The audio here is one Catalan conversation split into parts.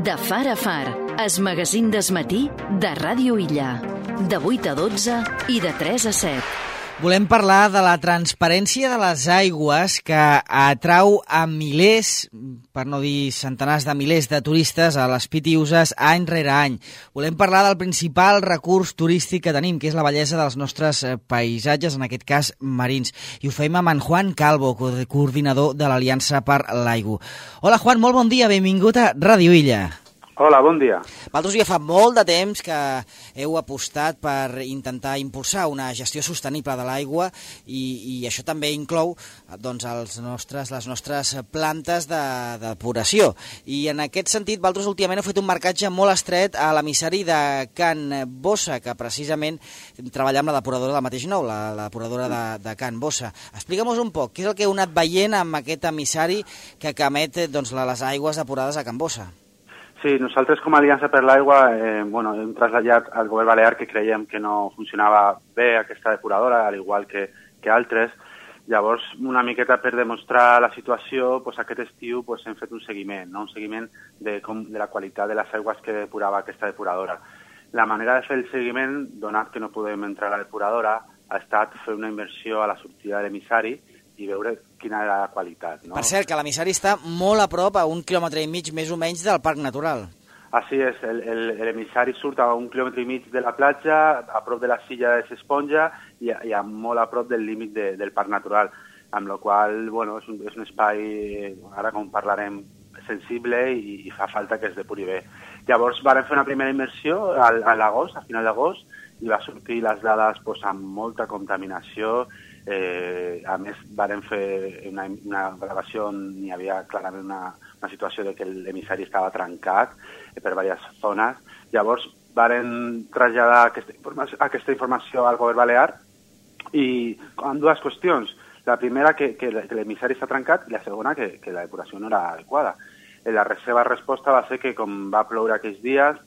De far a far, es magazín d'esmatí de Ràdio Illa. De 8 a 12 i de 3 a 7. Volem parlar de la transparència de les aigües que atrau a milers, per no dir centenars de milers de turistes a les Pitiüses any rere any. Volem parlar del principal recurs turístic que tenim, que és la bellesa dels nostres paisatges, en aquest cas marins. I ho fem amb en Juan Calvo, coordinador de l'Aliança per l'Aigua. Hola Juan, molt bon dia, benvingut a Ràdio Illa. Hola, bon dia. Vosaltres ja fa molt de temps que heu apostat per intentar impulsar una gestió sostenible de l'aigua i això també inclou doncs, les nostres plantes de depuració. I en aquest sentit, vosaltres últimament heu fet un marcatge molt estret a l'emissari de Can Bossa, que precisament treballa amb la depuradora del mateix nou, la depuradora de Can Bossa. Explica'm-nos un poc, què és el que heu anat veient amb aquest emissari que emet doncs, les aigües depurades a Can Bossa? Sí, nosaltres com a Aliança per l'Aigua hem traslladat al govern balear que creiem que no funcionava bé aquesta depuradora, al igual que altres. Llavors, una miqueta per demostrar la situació, aquest estiu hem fet un seguiment, un seguiment de la qualitat de les aigües que depurava aquesta depuradora. La manera de fer el seguiment, donat que no podem entrar a la depuradora, ha estat fer una inversió a la sortida de l'emissari i veure quina era la qualitat. No? Per cert, que l'emissari està molt a prop, a 1,5 quilòmetre més o menys, del Parc Natural. Així és, l'emissari surt a 1,5 quilòmetre de la platja, a prop de la silla de s'Esponja i molt a prop del límit del Parc Natural, amb la qual és un espai, ara com parlarem, sensible i fa falta que es depuri bé. Llavors vam fer una primera immersió a l'agost, a final d'agost, i va sortir les dades amb molta contaminació. A més, vàrem fer una gravació on hi havia clarament una situació de que l'emissari estava trencat per diverses zones. Llavors, vàrem traslladar aquesta informació al govern balear i amb dues qüestions. La primera, que l'emissari està trencat, i la segona, que la depuració no era adequada. La seva resposta va ser que, com va ploure aquells dies,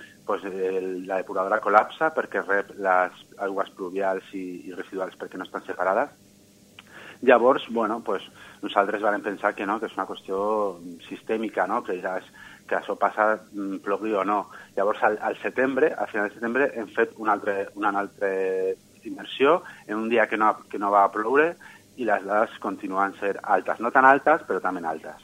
la depuradora col·lapsa perquè rep les aigües pluvials i residuals perquè no estan separades. Llavors, nosaltres vam pensar que no, que és una qüestió sistèmica, no? Que això passa plogui o no. Llavors, al final de setembre, hem fet una altra immersió en un dia que no va ploure i les dades continuen sent altes. No tan altes, però també altes.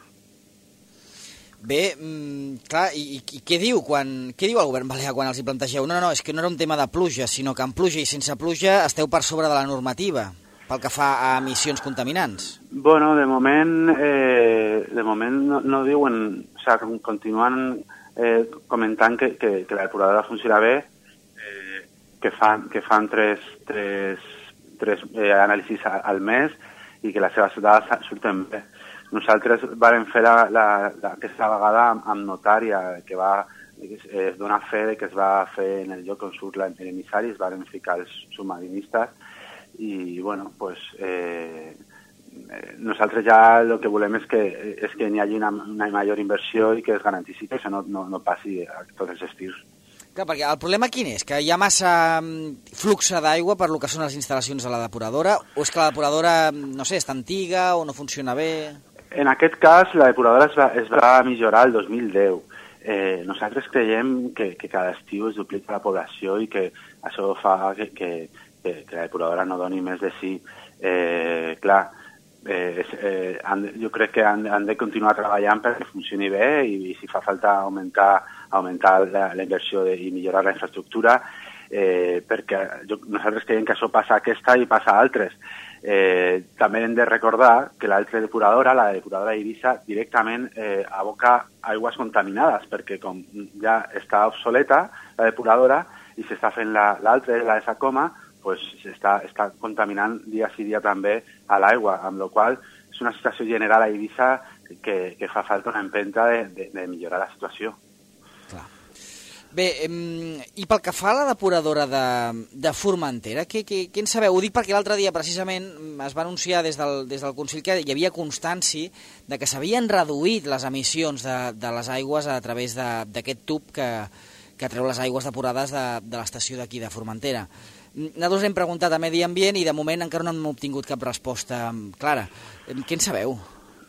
Bé, clar, i què diu el govern balear quan els hi plantegeu? No, és que no era un tema de pluja, sinó que amb pluja i sense pluja esteu per sobre de la normativa, pel que fa a emissions contaminants. Bueno, de moment no diuen, continuen comentant que la depuradora funciona bé, que fan tres anàlisis al mes i que les seves dades surten bé. Nosaltres vam fer aquesta vegada amb notària, que es dona fe que es va fer en el lloc on surt l'emissari, es van ficar els submarinistes i, nosaltres ja el que volem és que n'hi hagi una major inversió i que es garanteixi que això no passi a tots els estius. Clar, perquè el problema quin és? Que hi ha massa flux d'aigua per lo que són les instal·lacions de la depuradora, o és que la depuradora, no sé, està antiga o no funciona bé? En aquest cas, la depuradora es va millorar el 2010. Nosaltres creiem que cada estiu es duplica la població i que això fa que la depuradora no doni més de sí. Jo crec que han de continuar treballant perquè funcioni bé i si fa falta augmentar la inversió i millorar la infraestructura, perquè nosaltres creiem que això passa a aquesta i passa a altres. També hem de recordar que l'altra depuradora, la depuradora d'Eivissa, directament aboca aigües contaminades, perquè com ja està obsoleta la depuradora i s'està fent l'altra, la de Sacoma, s'està contaminant dia sí dia també a l'aigua, amb la qual és una situació general a Eivissa que fa falta una empenta de millorar la situació. Clar. Bé, i pel que fa a la depuradora de Formentera, què en sabeu? Ho dic perquè l'altre dia precisament es va anunciar des del Consell que hi havia constància de que s'havien reduït les emissions de les aigües a través d'aquest tub que treu les aigües depurades de l'estació d'aquí de Formentera. Nosaltres hem preguntat a Medi Ambient i de moment encara no hem obtingut cap resposta clara. Què en sabeu?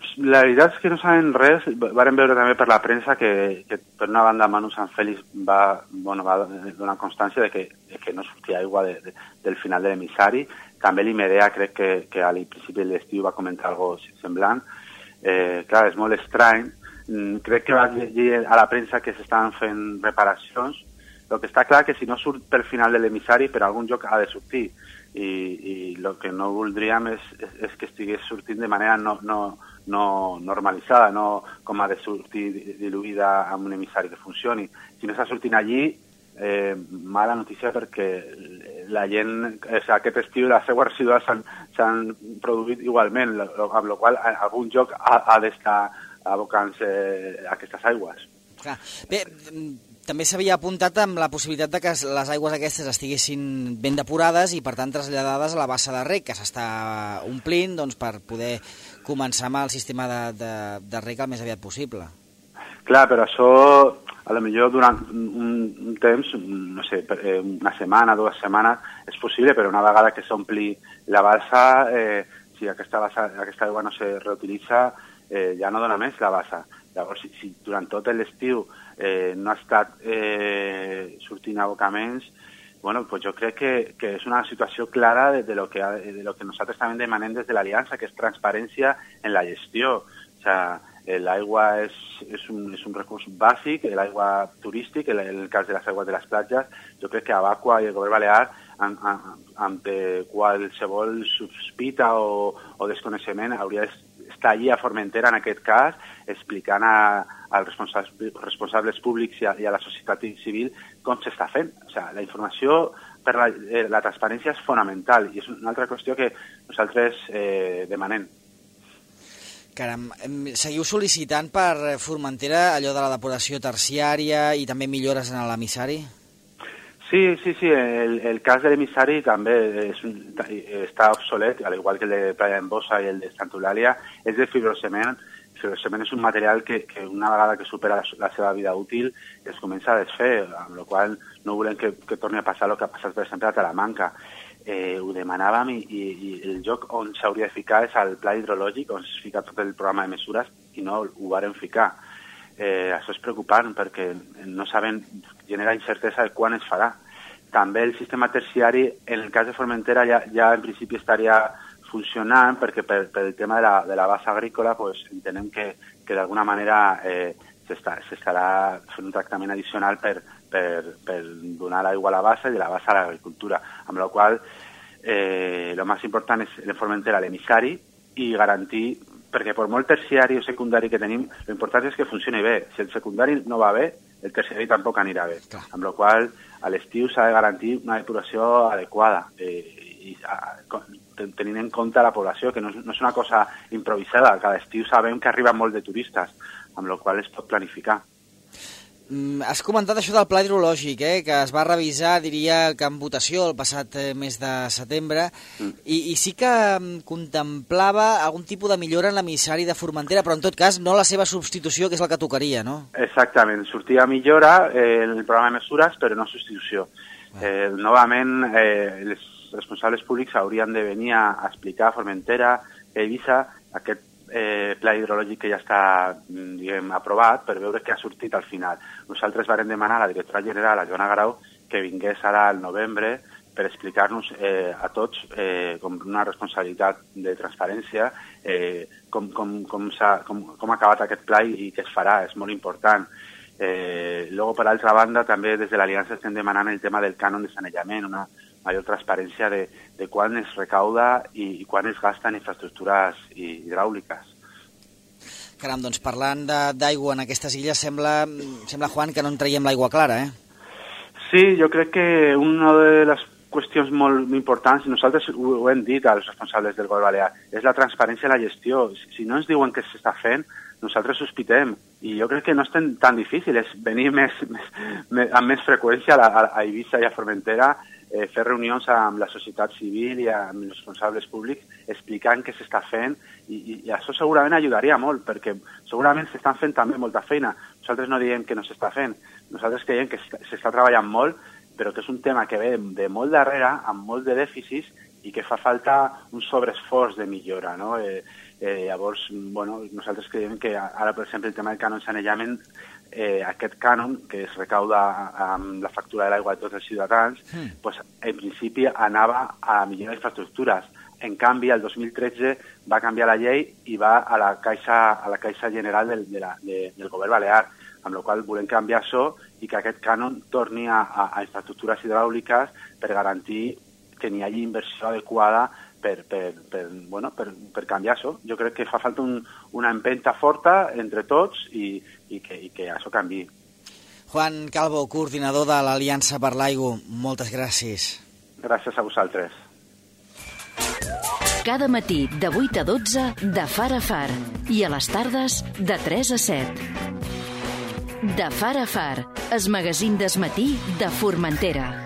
La veritat és que no sabem res. Vàrem veure també per la premsa que per una banda Manu Sanfélix va donar constància de que no sortia aigua del final de l'emissari. També l'Imedea crec que a principi de l'estiu va comentar alguna cosa semblant. Clar, és molt estrany. Crec que va llegir a la premsa que s'estaven fent reparacions. El que està clar que si no surt pel final de l'emissari, per algun lloc ha de sortir. I el que no voldríem és que estigués sortint de manera no normalitzada, no com ha de sortir diluïda amb un emissari que funcioni. Si no està sortint allí, mala notícia perquè la gent, aquest estiu les aigües residuals s'han produït igualment, amb la qual cosa algun lloc ha d'estar abocant-se aquestes aigües. Clar. Bé, també s'havia apuntat amb la possibilitat de que les aigües aquestes estiguessin ben depurades i, per tant, traslladades a la bassa de rec, que s'està omplint per poder començar amb el sistema de rec el més aviat possible. Clar, però això, a lo millor durant un temps, no sé, una setmana, 2 setmanes, és possible, però una vegada que s'ompli la bassa, si aquesta aigua no se reutilitza, ja no dona més la bassa. Llavors, si durant tot l'estiu no ha estat sortint abocaments, bueno, pues jo crec que és una situació clara de lo que nosaltres també demanem des de l'Aliança, que és transparència en la gestió. O sigui, l'aigua és un recurs bàsic, l'aigua turístic, en el cas de les aigües de les platges. Jo crec que Abaqua i el Govern Balear, ante qualsevol sospita o desconeixement, hauria d'estar allí a Formentera, en aquest cas, explicant als responsables públics i a la societat civil com s'està fent. O sigui, la informació per la transparència és fonamental i és una altra qüestió que nosaltres demanem. Caram, seguiu sol·licitant per Formentera allò de la depuració terciària i també millores en l'emissari? Sí. El cas de l'emissari també està obsolet, al igual que el de Playa d'Embossa i el de Santa Eulàlia, és de fibrocement. El fibrocement és un material que una vegada que supera la seva vida útil es comença a desfer, amb la qual no volem que torni a passar el que ha passat, per exemple, a Talamanca. Ho demanàvem i el lloc on s'hauria de ficar és al pla hidrològic, on es fica tot el programa de mesures, i no ho varen ficar. Això és preocupant perquè no saben, genera incertesa de quan es farà. També el sistema terciari, en el cas de Formentera, ja en principi estaria funcionant perquè pel tema de la base agrícola pues, entenem que d'alguna manera s'estarà fent un tractament addicional per donar l'aigua a la base i de la base a l'agricultura, amb la qual el més important és en Formentera l'emissari i garantir, perquè per molt terciari o secundari que tenim, l'important és que funcioni bé. Si el secundari no va bé, el terciari tampoc anirà bé. Clar. Amb la qual a l'estiu s'ha de garantir una depuració adequada i tenint en compte la població, que no és una cosa improvisada. Cada estiu sabem que arriba molt de turistes, amb la qual es pot planificar. Has comentat això del pla hidrològic, que es va revisar, diria que en votació el passat mes de setembre, i sí que contemplava algun tipus de millora en l'emissari de Formentera, però en tot cas no la seva substitució, que és la que tocaria, no? Exactament, sortia millora en el programa de mesures, però no substitució. Novament, els responsables públics haurien de venir a explicar a Formentera, a Eivissa, aquest pla hidrològic que ja està aprovat per veure què ha sortit al final. Nosaltres vàrem demanar a la directora general, a Joana Garau, que vingués ara al novembre per explicar-nos a tots com una responsabilitat de transparència com ha acabat aquest pla i què es farà. És molt important. Luego, per altra banda, també des de l'Aliança estem demanant el tema del cànon de sanejament, una major transparència de quan es recauda i quan es gasta en infraestructures hidràuliques. Caram, doncs parlant d'aigua en aquestes illes, sembla, Juan, que no en traiem l'aigua clara, Sí, jo crec que una de les qüestions molt importants, nosaltres ho hem dit als responsables del Govern Balear, és la transparència en la gestió. Si no ens diuen què s'està fent, nosaltres sospitem. I jo crec que no és tan difícil, és venir amb més freqüència a Eivissa i a Formentera, fer reunions amb la societat civil i amb els responsables públics explicant què s'està fent i això segurament ajudaria molt perquè segurament s'estan fent també molta feina. Nosaltres no diem que no s'està fent, nosaltres creiem que s'està treballant molt, però que és un tema que ve de molt darrere, amb molt de dèficits i que fa falta un sobreesforç de millora, no? Llavors, nosaltres creiem que ara, per exemple, el tema del cànon sanejament, aquest cànon, que es recauda amb la factura de l'aigua de tots els ciutadans, en principi anava a millorar infraestructures. En canvi, el 2013 va canviar la llei i va a la Caixa General del Govern Balear, amb la qual volem canviar això i que aquest cànon torni a infraestructures hidràuliques per garantir que n'hi hagi inversió adequada per canviar això. Jo crec que fa falta una empenta forta entre tots i que això canvi. Juan Calvo, coordinador de l'Aliança per l'Aigua, moltes gràcies. Gràcies a vosaltres. Cada matí de 8 a 12 de Far a Far i a les tardes de 3 a 7. De Far a Far, el magazín del matí de Formentera.